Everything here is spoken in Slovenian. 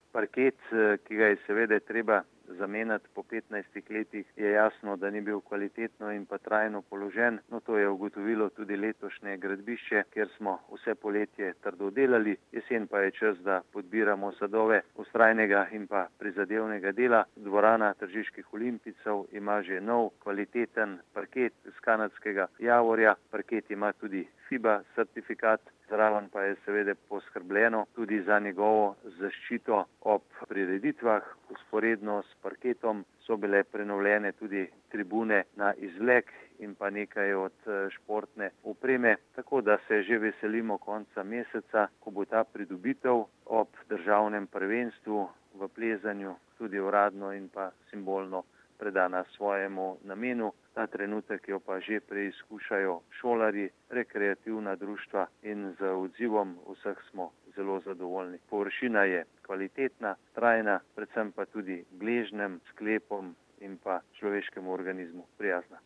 Parket, ki ga je seveda treba zamenjati po 15 letih, je jasno, da ni bil kvalitetno in pa trajno položen. No, to je ugotovilo tudi letošnje gradbišče, kjer smo vse poletje trdo delali. Jesen pa je čas, da podbiramo sadove vztrajnega in pa prizadevnega dela. Dvorana Tržiških olimpijcev ima že nov kvaliteten parket iz kanadskega javorja. Parket ima tudi FIBA certifikat, zraven pa je seveda poskrbljeno tudi za njegovo zaščito ob prireditvah. Vzporedno s parketom so bile prenovljene tudi tribune na izvlek in pa nekaj od športne opreme, tako da se že veselimo konca meseca, ko bo ta pridobitev ob državnem prvenstvu v plezanju tudi uradno in pa simbolno predana svojemu namenu. Ta trenutek jo pa že preizkušajo šolarji, rekreativna društva in z odzivom vseh smo zelo zadovoljni. Površina je kvalitetna, trajna, predvsem pa tudi gležnjem, sklepom in pa človeškemu organizmu prijazna.